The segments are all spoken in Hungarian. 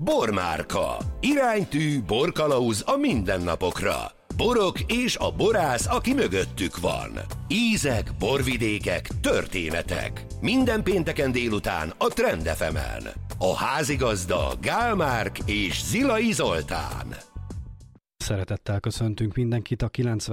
Bormárka. Iránytű, borkalauz a mindennapokra. Borok és a borász, aki mögöttük van. Ízek, borvidékek, történetek. Minden pénteken délután a Trend FM-en. A házigazda Gál Márk és Zilai Zoltán. Szeretettel köszöntünk mindenkit a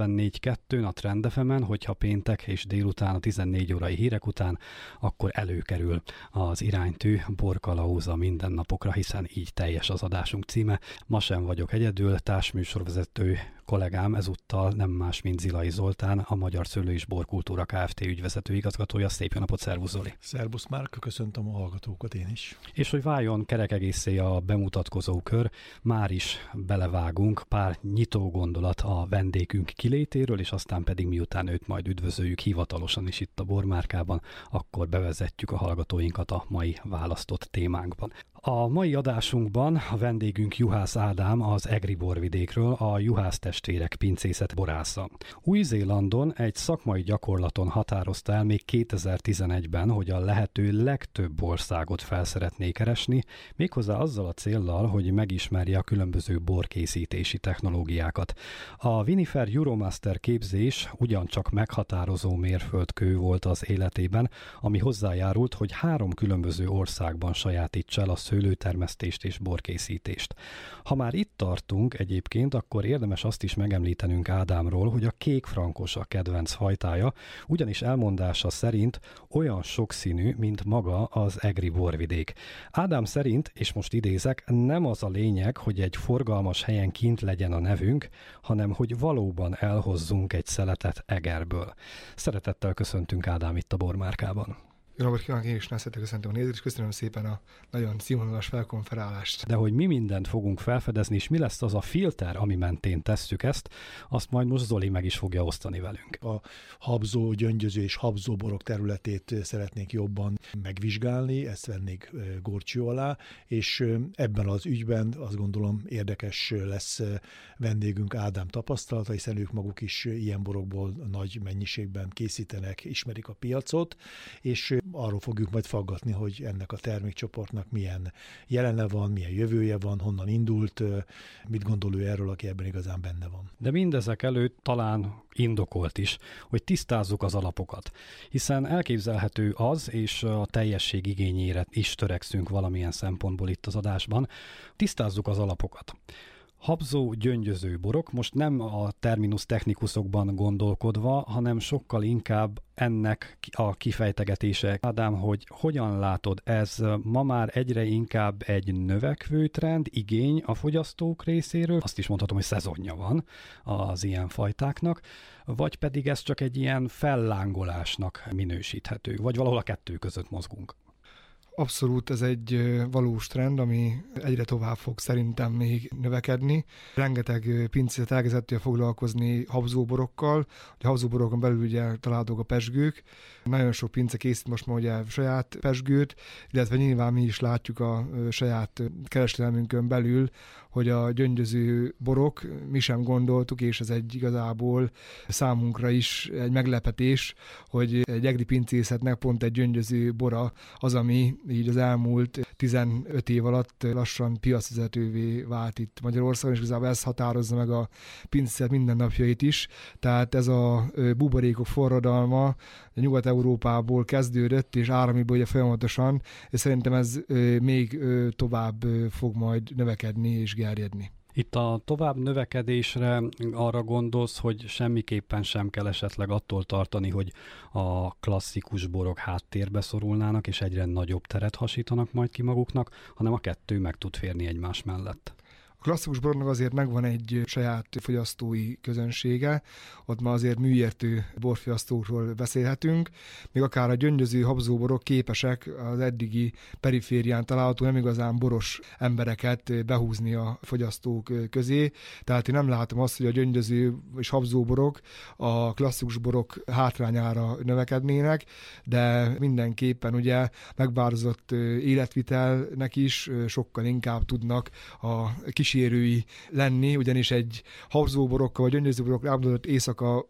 94.2-n a Trend FM-en, hogyha péntek és délután a 14 órai hírek után, akkor előkerül az Iránytű, borkalauz a mindennapokra, hiszen így teljes az adásunk címe. Ma sem vagyok egyedül, társműsorvezető kollégám ezúttal nem más, mint Zilai Zoltán, a Magyar Szőlő és Borkultúra Kft. Ügyvezető igazgatója. Szép jó napot, szervusz Zoli! Szervusz Márk, köszöntöm a hallgatókat én is. És hogy váljon kerek egészé a bemutatkozó kör, már is belevágunk pár nyitó gondolat a vendégünk kilétéről, és aztán pedig miután őt majd üdvözöljük hivatalosan is itt a Bormárkában, akkor bevezetjük a hallgatóinkat a mai választott témánkban. A mai adásunkban a vendégünk Juhász Ádám az Egri borvidékről, a Juhász testvérek pincészet borásza. Új-Zélandon egy szakmai gyakorlaton határozta el még 2011-ben, hogy a lehető legtöbb országot fel szeretné keresni, méghozzá azzal a céllal, hogy megismerje a különböző borkészítési technológiákat. A Vinifer Euromaster képzés ugyancsak meghatározó mérföldkő volt az életében, ami hozzájárult, hogy 3 különböző országban sajátítsa el a szőlőtermesztést és borkészítést. Ha már itt tartunk egyébként, akkor érdemes azt is megemlítenünk Ádámról, hogy a kék frankos a kedvenc fajtája, ugyanis elmondása szerint olyan sokszínű, mint maga az egri borvidék. Ádám szerint, és most idézek, nem az a lényeg, hogy egy forgalmas helyen kint legyen a nevünk, hanem hogy valóban elhozzunk egy szeletet Egerből. Szeretettel köszöntünk Ádám itt a Bormárkában. Jó napot kívánok, én is szeretettel köszöntöm a nézőt, és köszönöm szépen a nagyon színvonalas felkonferálást. De hogy mi mindent fogunk felfedezni, és mi lesz az a filter, ami mentén tesszük ezt, azt majd most Zoli meg is fogja osztani velünk. A habzó, gyöngyöző és habzó borok területét szeretnék jobban megvizsgálni, ezt vennék górcső alá, és ebben az ügyben azt gondolom érdekes lesz vendégünk Ádám tapasztalata, hiszen ők maguk is ilyen borokból nagy mennyiségben készítenek, ismerik a piacot, és arról fogjuk majd faggatni, hogy ennek a termékcsoportnak milyen jelene van, milyen jövője van, honnan indult, mit gondol ő erről, aki ebben igazán benne van. De mindezek előtt talán indokolt is, hogy tisztázzuk az alapokat, hiszen elképzelhető az, és a teljesség igényére is törekszünk valamilyen szempontból itt az adásban, tisztázzuk az alapokat. Habzó, gyöngyöző borok, most nem a terminus technikusokban gondolkodva, hanem sokkal inkább ennek a kifejtegetése. Ádám, hogy hogyan látod, ez ma már egyre inkább egy növekvő trend, igény a fogyasztók részéről, azt is mondhatom, hogy szezonja van az ilyen fajtáknak, vagy pedig ez csak egy ilyen fellángolásnak minősíthető, vagy valahol a kettő között mozgunk? Abszolút ez egy valós trend, ami egyre tovább fog szerintem még növekedni. Rengeteg pincészet elkezdett foglalkozni habzóborokkal. A habzóborokon belül ugye találhatók a pezsgők. Nagyon sok pince készít most már ugye saját pezsgőt, illetve nyilván mi is látjuk a saját kereskedelmünkön belül, hogy a gyöngyöző borok, mi sem gondoltuk, és ez egy igazából számunkra is egy meglepetés, hogy egy egri pincészetnek pont egy gyöngyöző bora az, ami így az elmúlt 15 év alatt lassan piacvezetővé vált itt Magyarországon, és igazából ez határozza meg a pincészet mindennapjait is. Tehát ez a buborékok forradalma Nyugat-Európából kezdődött, és áramiból ugye folyamatosan, és szerintem ez még tovább fog majd növekedni és gerjedni. Itt a tovább növekedésre arra gondolsz, hogy semmiképpen sem kell esetleg attól tartani, hogy a klasszikus borok háttérbe szorulnának, és egyre nagyobb teret hasítanak majd ki maguknak, hanem a kettő meg tud férni egymás mellett. A klasszikus bornak azért megvan egy saját fogyasztói közönsége, ott már azért műértő borfogyasztókról beszélhetünk, még akár a gyöngyöző habzóborok képesek az eddigi periférián található nem igazán boros embereket behúzni a fogyasztók közé, tehát én nem látom azt, hogy a gyöngyöző és habzóborok a klasszikus borok hátrányára növekednének, de mindenképpen ugye megváltozott életvitelnek is sokkal inkább tudnak a kísérői lenni, ugyanis egy habzóborokkal vagy gyöngyözőborokkal elmondott éjszaka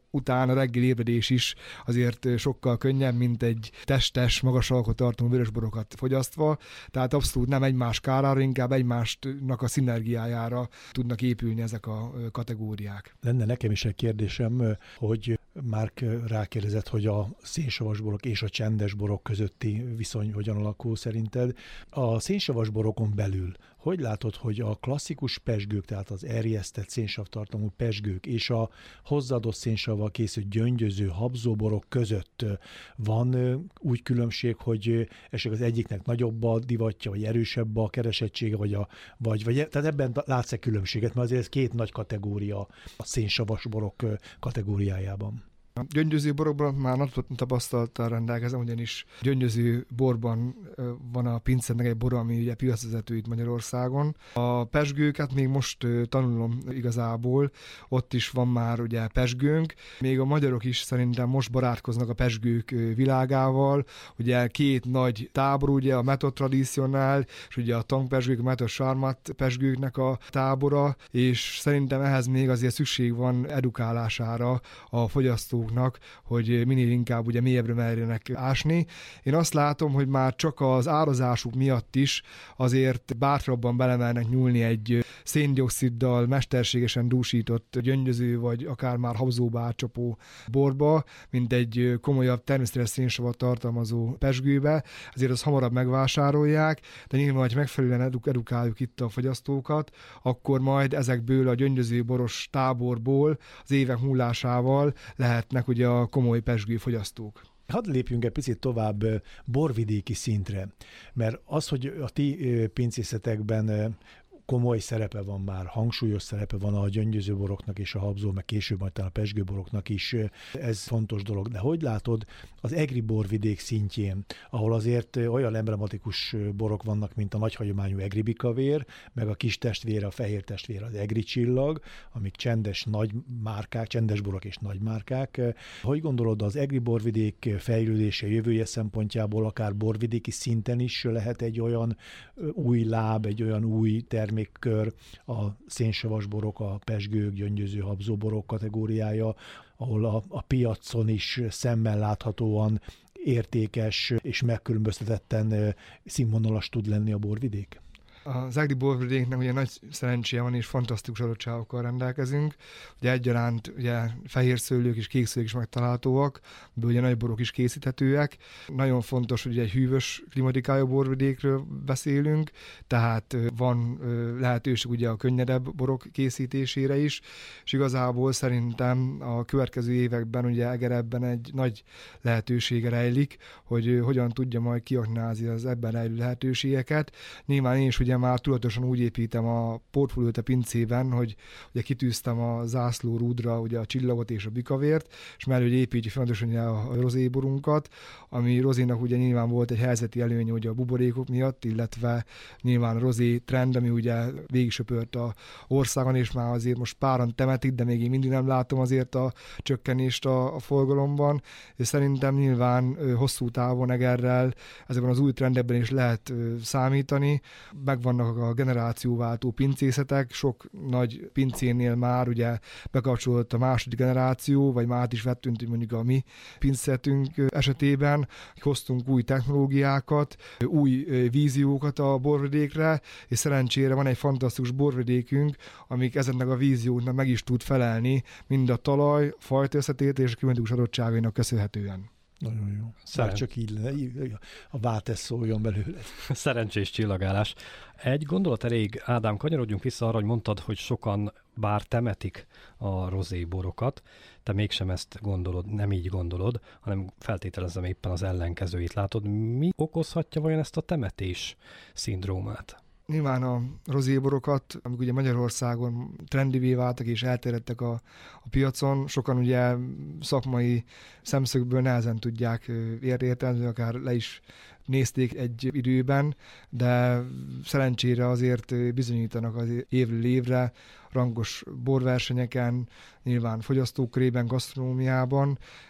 után a reggeli ébredés is azért sokkal könnyebb, mint egy testes, magas alkotartalmú vörösborokat fogyasztva, tehát abszolút nem egymás kárára, inkább egymásnak a szinergiájára tudnak épülni ezek a kategóriák. Lenne nekem is egy kérdésem, hogy Márk rákérdezett, hogy a szénsavas borok és a csendes borok közötti viszony hogyan alakul szerinted. A szénsavas borokon belül hogy látod, hogy a klasszikus pezsgők, tehát az erjesztett szénsavtartalmú pezsgők és a hozzáadott szénsavval készült gyöngyöző habzóborok között van úgy különbség, hogy esetleg az egyiknek nagyobb a divatja, vagy erősebb a keresettsége, vagy tehát ebben látsz-e különbséget, mert azért ez két nagy kategória a szénsavas borok kategóriájában. A gyöngyöző borokban már nagy tapasztalattal rendelkezem, ugyanis gyöngyöző borban van a Pincetnek egy bora, ami ugye piacvezető itt Magyarországon. A pezsgőket még most tanulom igazából, ott is van már ugye pezsgőnk, még a magyarok is szerintem most barátkoznak a pezsgők világával, ugye két nagy tábor, ugye a Method Traditional, és ugye a tangpezsgők, a Method Charmat pezsgőknek a tábora, és szerintem ehhez még azért szükség van edukálására a fogyasztóknak, hogy minél inkább ugye mélyebbre merjenek ásni. Én azt látom, hogy már csak az árazásuk miatt is azért bátrabban belemernek nyúlni egy széndioxiddal mesterségesen dúsított gyöngyöző, vagy akár már habzóba átcsapó borba, mint egy komolyabb természetes szénsavat tartalmazó pezsgőbe, ezért azt hamarabb megvásárolják, de nyilván, hogy megfelelően edukáljuk itt a fogyasztókat, akkor majd ezekből a gyöngyöző boros táborból az évek múlásával lehetnek ugye a komoly pezsgő fogyasztók. Hadd lépjünk egy picit tovább borvidéki szintre, mert az, hogy a ti pincészetekben komoly szerepe van már, hangsúlyos szerepe van a gyöngyöző boroknak és a habzó, meg később majd talán a pezsgőboroknak is, ez fontos dolog. De hogy látod az egri borvidék szintjén, ahol azért olyan emblematikus borok vannak, mint a nagyhagyományú egri bikavér, meg a kis testvére, a fehér testvére, az egri csillag, amik csendes nagy márkák, csendes borok és nagy márkák. Hogy gondolod, az egri borvidék fejlődése jövője szempontjából akár borvidéki szinten is lehet egy olyan új láb, egy olyan új termékkör, a szénsavas borok, a pezsgők, gyöngyöző habzóborok kategóriája, ahol a piacon is szemmel láthatóan értékes és megkülönböztetetten színvonalas tud lenni a borvidék? Az egri borvidéknek ugye nagy szerencséje van, és fantasztikus adottságokkal rendelkezünk. Ugye egyaránt ugye fehér szőlők és kék szőlők is megtalálhatóak, ebből ugye nagy borok is készíthetőek. Nagyon fontos, hogy egy hűvös klimatikájú borvidékről beszélünk, tehát van lehetőség ugye a könnyedebb borok készítésére is, és igazából szerintem a következő években ugye Egerebben egy nagy lehetősége rejlik, hogy hogyan tudja majd kiaknázni az ebben rejlő lehetőségeket. Nyilván én is ugye már tudatosan úgy építem a portfóliót a pincében, hogy ugye kitűztem a zászlórúdra ugye a csillagot és a bikavért, és mellé ugye építjük folyamatosan a rozéborunkat, ami rozénak ugye nyilván volt egy helyzeti előnye ugye a buborékok miatt, illetve nyilván a rozé trend, ami ugye végig söpört a országon, és már azért most páran temetik, de még én mindig nem látom azért a csökkenést a forgalomban, és szerintem nyilván hosszú távon Egerrel ezekben az új trendekben is lehet számítani. Megvannak a generációváltó pincészetek, sok nagy pincénél már ugye bekapcsolódott a második generáció, vagy már is vettünk mondjuk a mi pincészetünk esetében, hoztunk új technológiákat, új víziókat a borvidékre, és szerencsére van egy fantasztikus borvidékünk, amik ezeknek a vízióknak meg is tud felelni, mind a talaj, a fajta összetétel és a klimatikus adottságainak köszönhetően. Nagyon jó. Már csak így lenne, a Váltesz szóljon belőle. Szerencsés csillagálás. Egy gondolat elég, Ádám, kanyarodjunk vissza arra, hogy mondtad, hogy sokan bár temetik a rozéborokat, te mégsem ezt gondolod, nem így gondolod, hanem feltételezem éppen az ellenkezőit látod. Mi okozhatja vajon ezt a temetés szindrómát? Nyilván a rozéborokat, amik ugye Magyarországon trendivé váltak és elterjedtek a piacon, sokan ugye szakmai szemszögből nehezen tudják értelmezni, akár le is nézték egy időben, de szerencsére azért bizonyítanak az évről évre rangos borversenyeken, nyilván fogyasztókörében, gasztronómiában,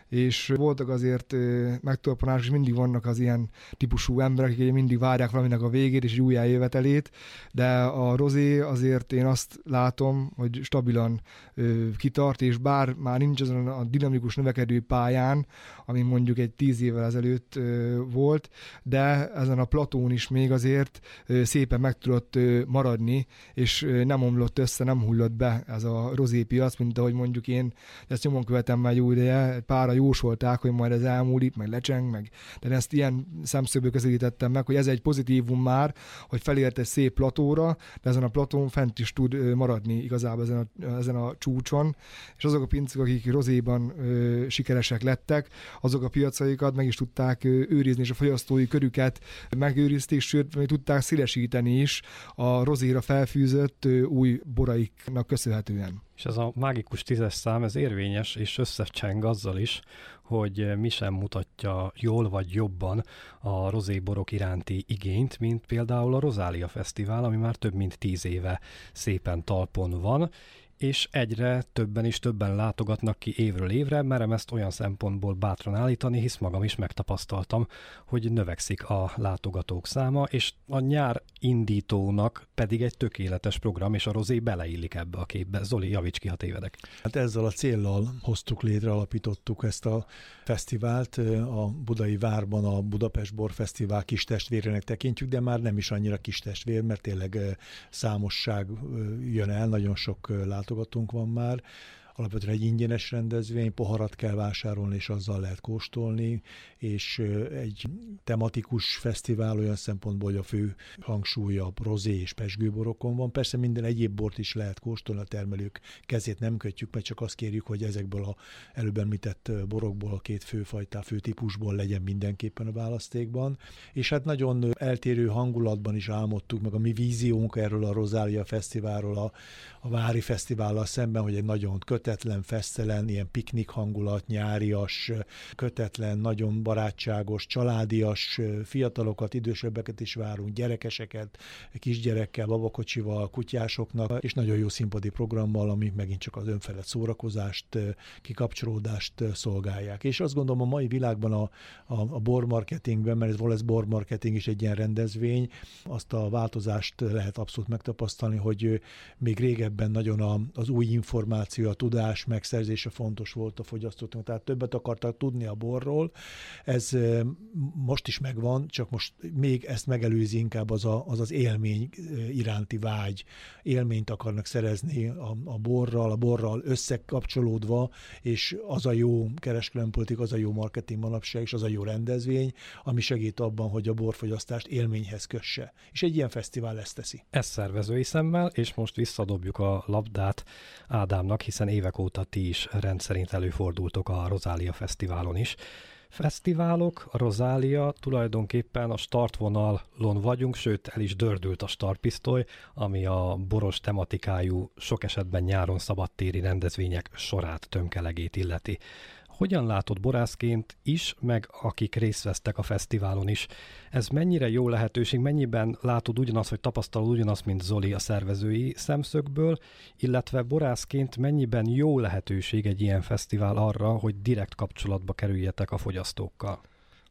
és voltak azért megtorpanások, és mindig vannak az ilyen típusú emberek, akik mindig várják valaminek a végét és újjájövetelét, de a rozé azért én azt látom, hogy stabilan kitart, és bár már nincs azon a dinamikus növekedő pályán, ami mondjuk egy 10 évvel ezelőtt volt, de ezen a platón is még azért szépen meg tudott maradni, és nem omlott össze, nem hullott be ez a rozépiac, mint ahogy mondjuk én ezt nyomon követem már jó ideje, pára jósolták, hogy majd ez elmúlik, meg lecseng, meg. De ezt ilyen szemszögből közelítettem meg, hogy ez egy pozitívum már, hogy felért egy szép platóra, de ezen a platón fent is tud maradni igazából ezen a csúcson, és azok a pincék, akik rozéban sikeresek lettek, azok a piacaikat meg is tudták őrizni, és a fogyasztói körüket megőrizték, sőt, még tudták szélesíteni is a rozéra felfűzött új boraiknak köszönhetően. És ez a mágikus 10-es szám, ez érvényes, és összecseng azzal is, hogy mi sem mutatja jól vagy jobban a rozéborok iránti igényt, mint például a Rozália Fesztivál, ami már több mint 10 éve szépen talpon van, és egyre többen látogatnak ki évről évre, merem ezt olyan szempontból bátran állítani, hisz magam is megtapasztaltam, hogy növekszik a látogatók száma, és a nyár indítónak pedig egy tökéletes program, és a rozé beleillik ebbe a képbe. Zoli, javíts ki, ha tévedek. Hát ezzel a céllal hoztuk létre, alapítottuk ezt a fesztivált. A Budai Várban a Budapest Borfesztivál kis testvérének tekintjük, de már nem is annyira kis testvér, mert tényleg számosság jön el, nagyon sok látogatónk van már. Alapvetően egy ingyenes rendezvény, poharat kell vásárolni, és azzal lehet kóstolni, és egy tematikus fesztivál olyan szempontból, hogy a fő hangsúly a rozé és pezsgőborokon van. Persze minden egyéb bort is lehet kóstolni, a termelők kezét nem kötjük, mert csak azt kérjük, hogy ezekből a előbb említett borokból, a két fő típusból legyen mindenképpen a választékban. És hát nagyon eltérő hangulatban is álmodtuk meg a mi víziónk erről a Rozália Fesztiválról, a Vári Fesztivállal szemben, hogy egy nagyon kötetlen, fesztelen, ilyen piknik hangulat, nyárias, kötetlen, nagyon barátságos, családias, fiatalokat, idősebbeket is várunk, gyerekeseket, kisgyerekkel, babakocsival, kutyásoknak, és nagyon jó színpadi programmal, amik megint csak az önfelett szórakozást, kikapcsolódást szolgálják. És azt gondolom, a mai világban a bormarketingben, mert ez Wallace bormarketing is egy ilyen rendezvény, azt a változást lehet abszolút megtapasztalni, hogy még régebben nagyon az új információ, a tudás megszerzése fontos volt a fogyasztóknak, tehát többet akartak tudni a borról. Ez most is megvan, csak most még ezt megelőzi inkább az élmény iránti vágy. Élményt akarnak szerezni a borral összekapcsolódva, és az a jó kereskedelempolitika, az a jó marketing manapság, és az a jó rendezvény, ami segít abban, hogy a borfogyasztást élményhez kösse. És egy ilyen fesztivál ezt teszi. Ez szervezői szemmel, és most visszadobjuk a labdát Ádámnak, hiszen évek óta ti is rendszerint előfordultok a Rozália Fesztiválon is. Fesztiválok, a Rozália, tulajdonképpen a startvonalon vagyunk, sőt el is dördült a startpisztoly, ami a boros tematikájú, sok esetben nyáron szabadtéri rendezvények sorát, tömkelegét illeti. Hogyan látod borászként is, meg akik részt vesztek a fesztiválon is? Ez mennyire jó lehetőség, mennyiben látod ugyanazt, vagy tapasztalod ugyanazt, mint Zoli a szervezői szemszögből, illetve borászként mennyiben jó lehetőség egy ilyen fesztivál arra, hogy direkt kapcsolatba kerüljetek a fogyasztókkal?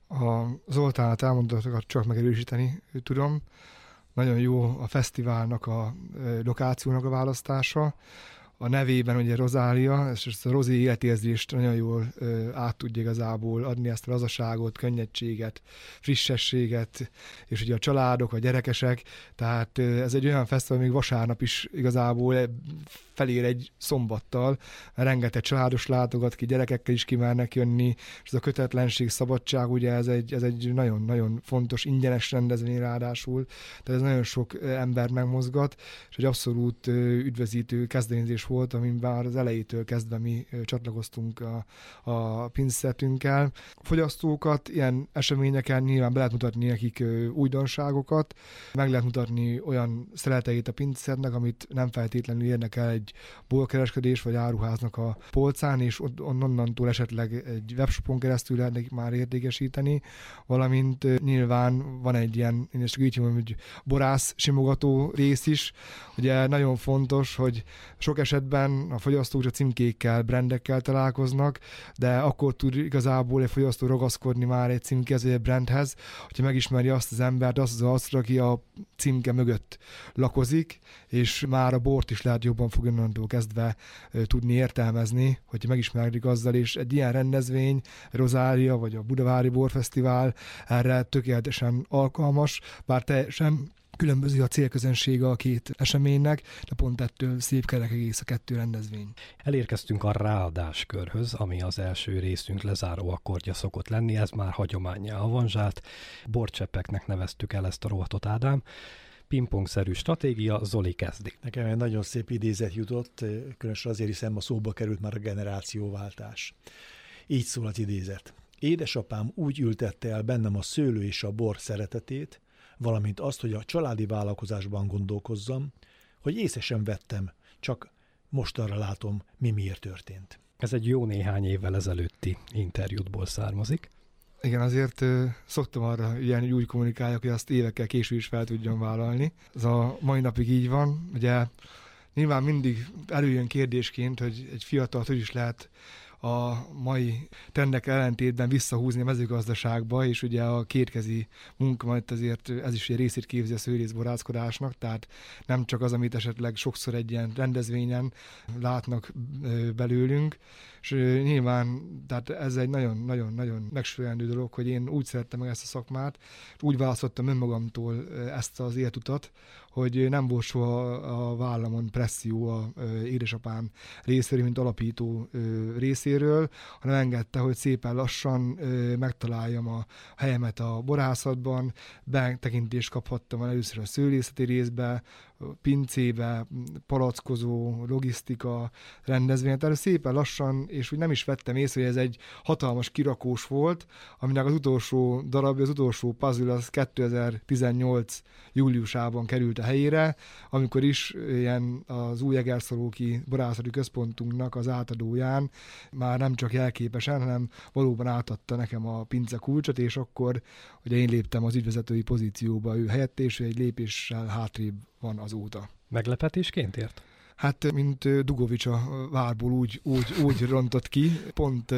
A Zoltán elmondottakat csak megerősíteni tudom. Nagyon jó a fesztiválnak, a lokációnak a választása. A nevében ugye Rozália, és ezt a rozé életérzést nagyon jól át tudja igazából adni, ezt a lazaságot, könnyedséget, frissességet, és ugye a családok, a gyerekesek, tehát ez egy olyan fesztivál, még vasárnap is igazából felér egy szombattal, rengeteg családos látogat ki, gyerekekkel is kimernek jönni, és ez a kötetlenség, szabadság, ugye ez egy nagyon-nagyon fontos, ingyenes rendezvény ráadásul, tehát ez nagyon sok ember megmozgat, és egy abszolút üdvözítő kezdeményezés volt, amin már az elejétől kezdve mi csatlakoztunk a pinzetünkkel. Fogyasztókat ilyen eseményeken nyilván be lehet mutatni nekik újdonságokat, meg lehet mutatni olyan szereteit a pinzetnek, amit nem feltétlenül érnek el egy egy bolkereskedés vagy áruháznak a polcán, és onnantól esetleg egy webshopon keresztül lehetnek már értékesíteni, valamint nyilván van egy ilyen, én csak így mondom, hogy borász simogató rész is. Ugye nagyon fontos, hogy sok esetben a fogyasztók a címkékkel, brandekkel találkoznak, de akkor tud igazából egy fogyasztó ragaszkodni már egy címkéhez, egy brandhez, hogyha megismeri azt az embert, azt az arcot, aki a címke mögött lakozik, és már a bort is lehet jobban fog onnantól kezdve tudni értelmezni, hogyha megismerik azzal, és egy ilyen rendezvény, Rozália vagy a Budavári Borfesztivál erre tökéletesen alkalmas, bár teljesen különböző a célközönsége a két eseménynek, de pont ettől szép kerek egész a kettő rendezvény. Elérkeztünk a ráadáskörhöz, ami az első részünk lezáró akkordja szokott lenni, ez már hagyománnyá avanzsált. Borcseppeknek neveztük el ezt a rovatot, Ádám. Pingpongszerű stratégia, Zoli kezdi. Nekem egy nagyon szép idézet jutott, különösen azért, hiszen ma szóba került már a generációváltás. Így szól az idézet. Édesapám úgy ültette el bennem a szőlő és a bor szeretetét, valamint azt, hogy a családi vállalkozásban gondolkozzam, hogy észre sem vettem, csak mostanra látom, mi miért történt. Ez egy jó néhány évvel ezelőtti interjútból származik. Igen, azért szoktam arra ilyen, úgy kommunikáljak, hogy azt évekkel később is fel tudjam vállalni. Ez a mai napig így van. Ugye nyilván mindig előjön kérdésként, hogy egy fiatal hogy is lehet a mai trendek ellentétben visszahúzni a mezőgazdaságba, és ugye a kétkezi munka majd azért ez is egy részét képzi a szőlészborászkodásnak, tehát nem csak az, amit esetleg sokszor egy ilyen rendezvényen látnak belőlünk, és nyilván tehát ez egy nagyon-nagyon megsőjelendő dolog, hogy én úgy szerettem meg ezt a szakmát, és úgy választottam önmagamtól ezt az életutat, hogy nem volt soha a vállamon presszió a édesapám részéről, mint alapító részéről, hanem engedte, hogy szépen lassan megtaláljam a helyemet a borászatban, betekintést kaphattam először a szőlészeti részbe, pincébe, palackozó, logisztika, rendezvény. Tehát szépen lassan, és úgy nem is vettem észre, hogy ez egy hatalmas kirakós volt, aminek az utolsó darabja, az utolsó puzzle az 2018 júliusában került a helyére, amikor is ilyen az új Egerszalóki borászati központunknak az átadóján már nem csak jelképesen, hanem valóban átadta nekem a pince kulcsot, és akkor ugye én léptem az ügyvezetői pozícióba ő helyett, és egy lépéssel hátrébb van azóta. Meglepetésként ért? Hát, mint Dugovics a várból úgy rontott ki, pont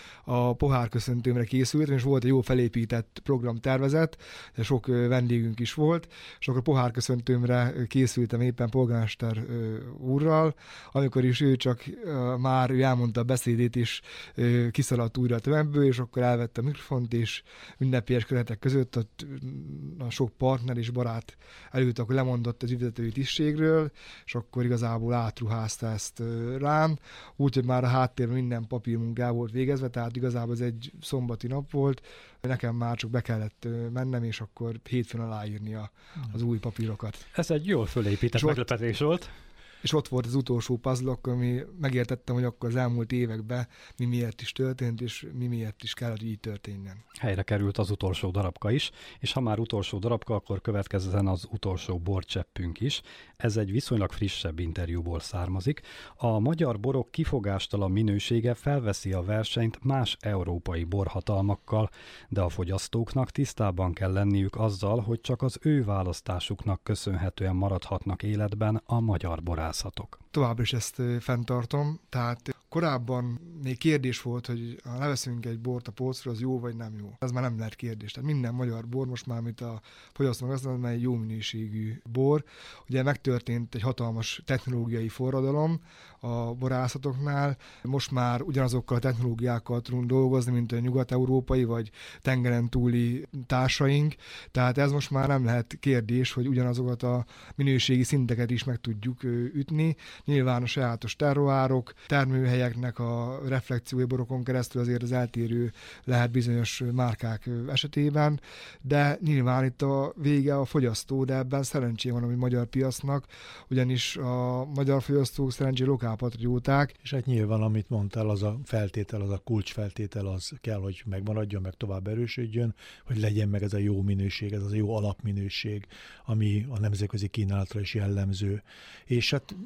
a pohárköszöntőmre készültem, és volt egy jó felépített programtervezet, de sok vendégünk is volt, és akkor pohárköszöntőmre készültem éppen polgármester úrral, amikor is ő csak már elmondta a beszédét, és kiszaladt újra a tömegből, és akkor elvette a mikrofont, és ünnepélyes keretek között ott a sok partner és barát előtt akkor lemondott az ügyvezetői tisztségről, és akkor igazából átruházta ezt rám, úgyhogy már a háttérben minden papírmunká volt végezve, tehát igazából ez egy szombati nap volt, nekem már csak be kellett mennem, és akkor hétfőn aláírni az új papírokat. Ez egy jól fölépített meglepetés volt. És ott volt az utolsó puzzle, ami megértettem, hogy akkor az elmúlt években mi miért is történt, és mi miért is kell, hogy így történjen. Helyre került az utolsó darabka is, és ha már utolsó darabka, akkor következzen az utolsó borcseppünk is. Ez egy viszonylag frissebb interjúból származik. A magyar borok kifogástalan minősége felveszi a versenyt más európai borhatalmakkal, de a fogyasztóknak tisztában kell lenniük azzal, hogy csak az ő választásuknak köszönhetően maradhatnak életben a magyar borászatok. Továbbra is ezt fenntartom, tehát korábban még kérdés volt, hogy ha leveszünk egy bort a polcra, az jó vagy nem jó. Ez már nem lehet kérdés. Tehát minden magyar bor most már, amit a fogyasztónak azt mondja, egy jó minőségű bor. Ugye megtörtént egy hatalmas technológiai forradalom a borászatoknál. Most már ugyanazokkal a technológiákkal tudunk dolgozni, mint a nyugat-európai vagy tengeren túli társaink. Tehát ez most már nem lehet kérdés, hogy ugyanazokat a minőségi szinteket is meg tudjuk ütni. Nyilván a sajátos terroárok, termőhelyeknek a reflekciói borokon keresztül azért az eltérő lehet bizonyos márkák esetében, de nyilván itt a vége a fogyasztó, de ebben szerencsé van a magyar piacnak, ugyanis a magyar fogyasztók szerencsé lokálpatrióták. És hát nyilván, amit mondtál, az a feltétel, az a kulcsfeltétel, az kell, hogy megmaradjon, meg tovább erősödjön, hogy legyen meg ez a jó minőség, ez az a jó alapminőség, ami a nemzetközi kínálatra is jellemző. És hát mondhatom,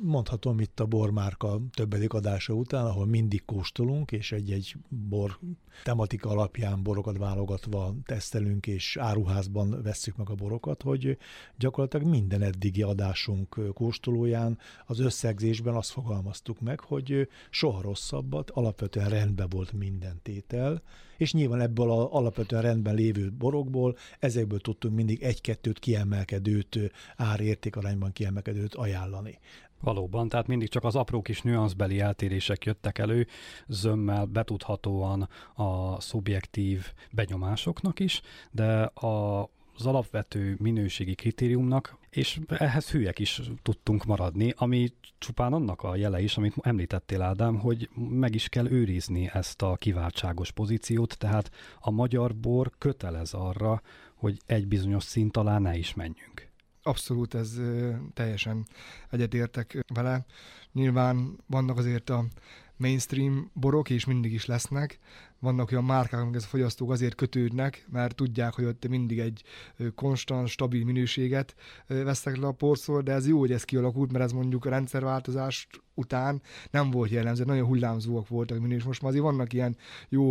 javaslatom itt a bormárka többedik adása után, ahol mindig kóstolunk, és egy-egy bor tematika alapján borokat válogatva tesztelünk, és áruházban vesszük meg a borokat, hogy gyakorlatilag minden eddigi adásunk kóstolóján az összegzésben azt fogalmaztuk meg, hogy soha rosszabbat, alapvetően rendben volt minden tétel, és nyilván ebből az alapvetően rendben lévő borokból, ezekből tudtunk mindig egy-kettőt kiemelkedőt, ár-értékarányban kiemelkedőt ajánlani. Valóban, tehát mindig csak az apró kis nüanszbeli eltérések jöttek elő, zömmel betudhatóan a szubjektív benyomásoknak is, de az alapvető minőségi kritériumnak, és ehhez hülyek is tudtunk maradni, ami csupán annak a jele is, amit említettél, Ádám, hogy meg is kell őrizni ezt a kiváltságos pozíciót, tehát a magyar bor kötelez arra, hogy egy bizonyos szint alá ne is menjünk. Abszolút, ez teljesen egyetértek vele. Nyilván vannak azért a mainstream borok, és mindig is lesznek. Vannak olyan márkák, amik a fogyasztók azért kötődnek, mert tudják, hogy ott mindig egy konstant, stabil minőséget vesznek le a porszól, de ez jó, hogy ez kialakult, mert ez mondjuk a rendszerváltozás után nem volt jellemző, nagyon hullámzóak voltak minős. Most már azért vannak ilyen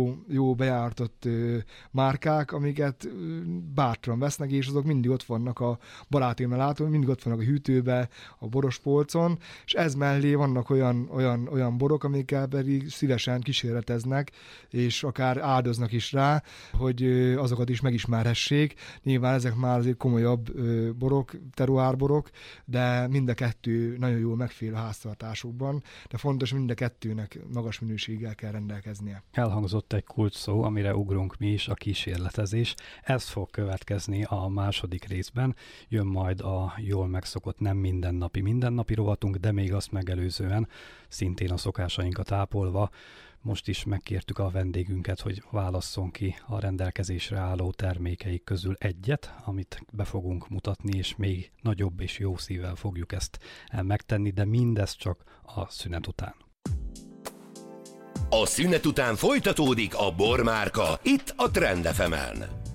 jó bejártott márkák, amiket bátran vesznek, és azok mindig ott vannak a barátémmel látom, mindig ott vannak a hűtőbe, a boros polcon, és ez mellé vannak olyan borok, amikkel pedig szívesen kísérleteznek, és akár áldoznak is rá, hogy azokat is megismerhessék. Nyilván ezek már azért komolyabb borok, terroárborok, de mind a kettő nagyon jól megfér a háztartásokban, de fontos, mind a kettőnek magas minőséggel kell rendelkeznie. Elhangzott egy kulcsszó, amire ugrunk mi is, a kísérletezés. Ez fog következni a második részben. Jön majd a jól megszokott nem mindennapi rovatunk, de még azt megelőzően, szintén a szokásainkat ápolva, most is megkértük a vendégünket, hogy válasszon ki a rendelkezésre álló termékeik közül egyet, amit be fogunk mutatni, és még nagyobb és jó szívvel fogjuk ezt megtenni, de mindez csak a szünet után. A szünet után folytatódik a Bormárka, itt a Trend FM-en.